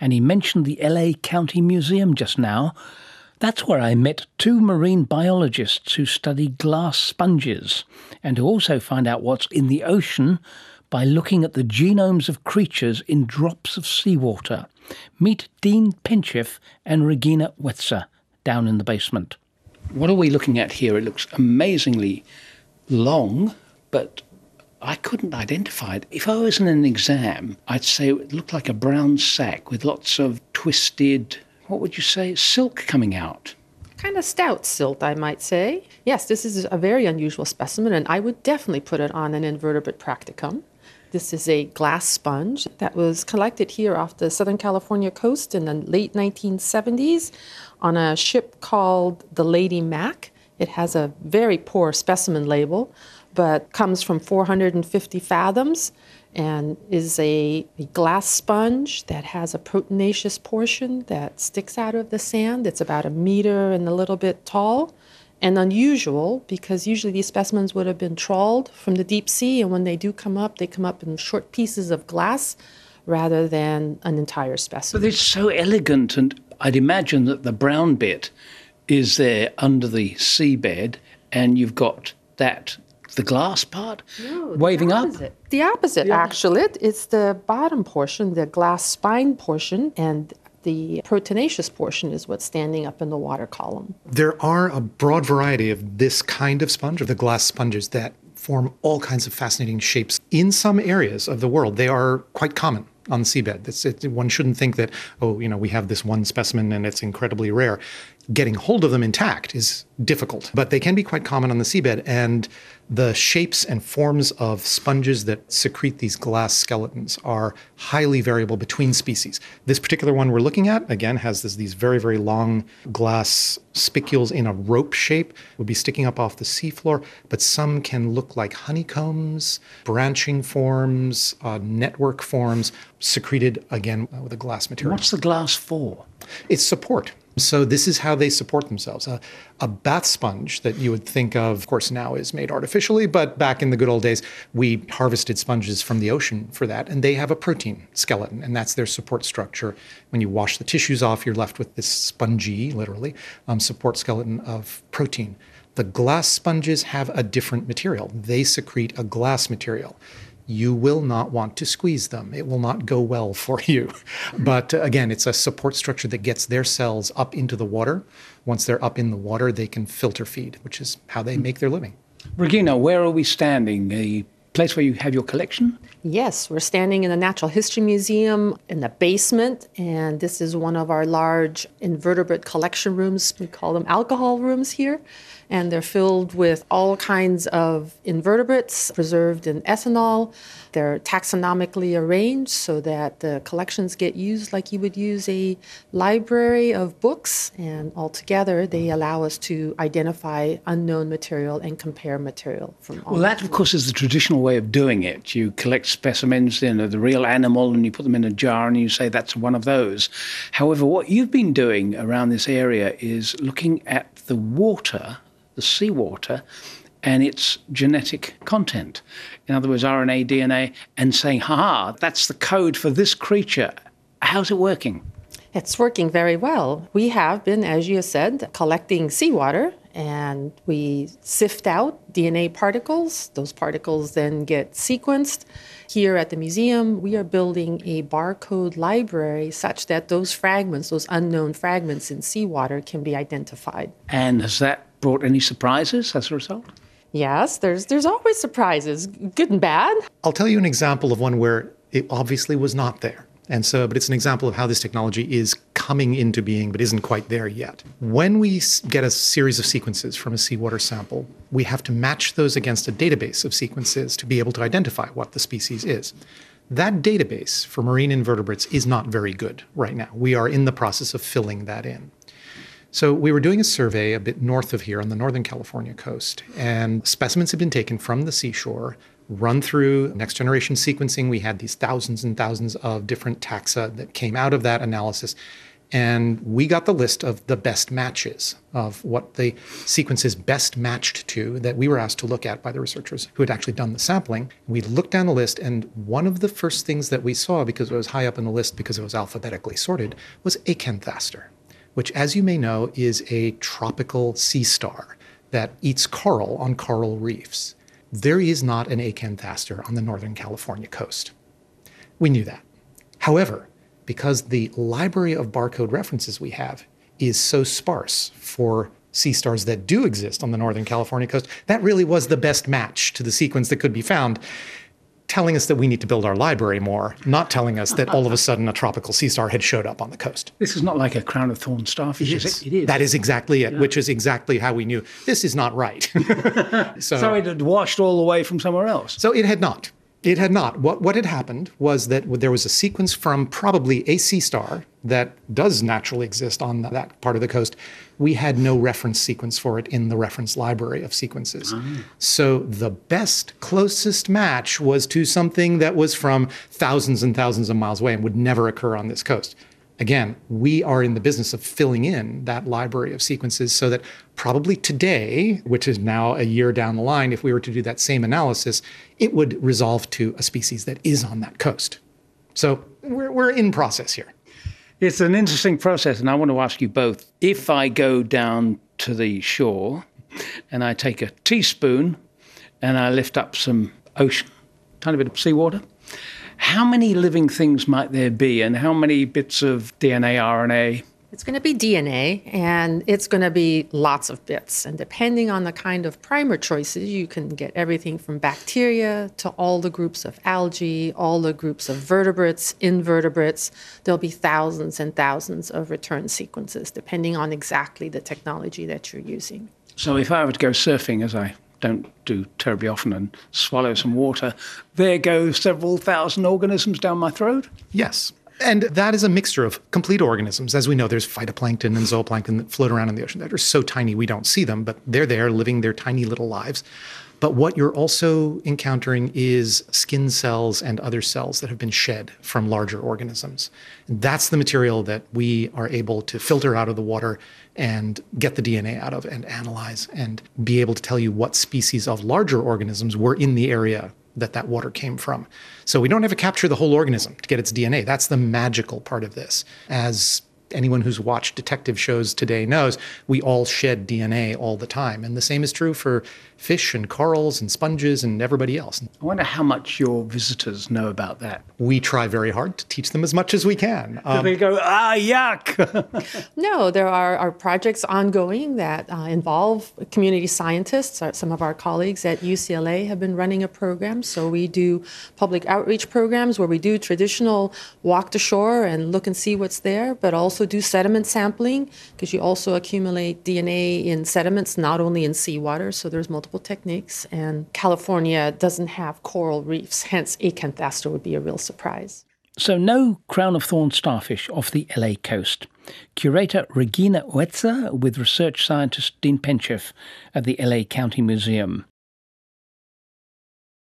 And he mentioned the LA County Museum just now. That's where I met two marine biologists who study glass sponges and who also find out what's in the ocean by looking at the genomes of creatures in drops of seawater. Meet Dean Pinchif and Regina Wetzer down in the basement. What are we looking at here? It looks amazingly long, but I couldn't identify it. If I was in an exam, I'd say it looked like a brown sack with lots of twisted, what would you say, silk coming out. Kind of stout silt, I might say. Yes, this is a very unusual specimen, and I would definitely put it on an invertebrate practicum. This is a glass sponge that was collected here off the Southern California coast in the late 1970s on a ship called the Lady Mac. It has a very poor specimen label, but comes from 450 fathoms and is a glass sponge that has a proteinaceous portion that sticks out of the sand. It's about 1 meter and a little bit tall, and unusual because usually these specimens would have been trawled from the deep sea, and when they do come up, they come up in short pieces of glass rather than an entire specimen. But it's so elegant, and I'd imagine that the brown bit is there under the seabed, and you've got the glass part waving up. The opposite, actually. It's the bottom portion, the glass spine portion, and the proteinaceous portion is what's standing up in the water column. There are a broad variety of this kind of sponge, of the glass sponges, that form all kinds of fascinating shapes. In some areas of the world, they are quite common on the seabed. One shouldn't think that, we have this one specimen and it's incredibly rare. Getting hold of them intact is difficult, but they can be quite common on the seabed. And the shapes and forms of sponges that secrete these glass skeletons are highly variable between species. This particular one we're looking at, again, has these very, very long glass spicules in a rope shape, would be sticking up off the seafloor, but some can look like honeycombs, branching forms, network forms, secreted, again, with a glass material. What's the glass for? It's support. So this is how they support themselves. A bath sponge that you would think of course, now is made artificially, but back in the good old days, we harvested sponges from the ocean for that, and they have a protein skeleton, and that's their support structure. When you wash the tissues off, you're left with this spongy, literally, support skeleton of protein. The glass sponges have a different material. They secrete a glass material. You will not want to squeeze them. It will not go well for you. But again, it's a support structure that gets their cells up into the water. Once they're up in the water, they can filter feed, which is how they make their living. Regina, where are we standing? The place where you have your collection? Yes, we're standing in the Natural History Museum in the basement, and this is one of our large invertebrate collection rooms. We call them alcohol rooms here. And they're filled with all kinds of invertebrates preserved in ethanol. They're taxonomically arranged so that the collections get used like you would use a library of books. And altogether, they allow us to identify unknown material and compare material from all. Well, that, of course, is the traditional way of doing it. You collect specimens, the real animal, and you put them in a jar and you say that's one of those. However, what you've been doing around this area is looking at the water, the seawater, and its genetic content. In other words, RNA, DNA, and saying, that's the code for this creature. How's it working? It's working very well. We have been, as you said, collecting seawater, and we sift out DNA particles. Those particles then get sequenced. Here at the museum, we are building a barcode library such that those fragments, those unknown fragments in seawater, can be identified. And has that brought any surprises as a result? Yes, there's always surprises, good and bad. I'll tell you an example of one where it obviously was not there. But it's an example of how this technology is coming into being, but isn't quite there yet. When we get a series of sequences from a seawater sample, we have to match those against a database of sequences to be able to identify what the species is. That database for marine invertebrates is not very good right now. We are in the process of filling that in. So we were doing a survey a bit north of here on the Northern California coast, and specimens had been taken from the seashore, run through next generation sequencing. We had these thousands and thousands of different taxa that came out of that analysis. And we got the list of the best matches of what the sequences best matched to that we were asked to look at by the researchers who had actually done the sampling. We looked down the list, and one of the first things that we saw, because it was high up in the list because it was alphabetically sorted, was acanthaster, which, as you may know, is a tropical sea star that eats coral on coral reefs. There is not an acanthaster on the Northern California coast. We knew that. However, because the library of barcode references we have is so sparse for sea stars that do exist on the Northern California coast, that really was the best match to the sequence that could be found, telling us that we need to build our library more, not telling us that all of a sudden a tropical sea star had showed up on the coast. This is not like a crown of thorns starfish, is it? It is. That is exactly it, which is exactly how we knew this is not right. So it had washed all the way from somewhere else? So it had not. It had not. What had happened was that there was a sequence from probably a sea star that does naturally exist on that part of the coast. We had no reference sequence for it in the reference library of sequences. So the best, closest match was to something that was from thousands and thousands of miles away and would never occur on this coast. Again, we are in the business of filling in that library of sequences so that probably today, which is now a year down the line, if we were to do that same analysis, it would resolve to a species that is on that coast. So we're in process here. It's an interesting process, and I want to ask you both. If I go down to the shore and I take a teaspoon and I lift up some ocean, tiny bit of seawater, how many living things might there be, and how many bits of DNA, RNA? It's going to be DNA, and it's going to be lots of bits. And depending on the kind of primer choices, you can get everything from bacteria to all the groups of algae, all the groups of vertebrates, invertebrates. There'll be thousands and thousands of return sequences, depending on exactly the technology that you're using. So if I were to go surfing, as I don't do terribly often, and swallow some water, there go several thousand organisms down my throat? Yes. And that is a mixture of complete organisms. As we know, there's phytoplankton and zooplankton that float around in the ocean that are so tiny we don't see them, but they're there living their tiny little lives. But what you're also encountering is skin cells and other cells that have been shed from larger organisms. That's the material that we are able to filter out of the water and get the DNA out of and analyze and be able to tell you what species of larger organisms were in the area that water came from. So we don't have to capture the whole organism to get its DNA. That's the magical part of this. As anyone who's watched detective shows today knows, we all shed DNA all the time. And the same is true for fish and corals and sponges and everybody else. I wonder how much your visitors know about that. We try very hard to teach them as much as we can. Do they go, yuck? No, there are projects ongoing that involve community scientists. Some of our colleagues at UCLA have been running a program. So we do public outreach programs where we do traditional walk to shore and look and see what's there, but also do sediment sampling, because you also accumulate DNA in sediments, not only in seawater. So there's multiple techniques. And California doesn't have coral reefs, hence acanthaster would be a real surprise. So no crown of thorns starfish off the LA coast. Curator Regina Oetzer with research scientist Dean Penchef at the LA County Museum.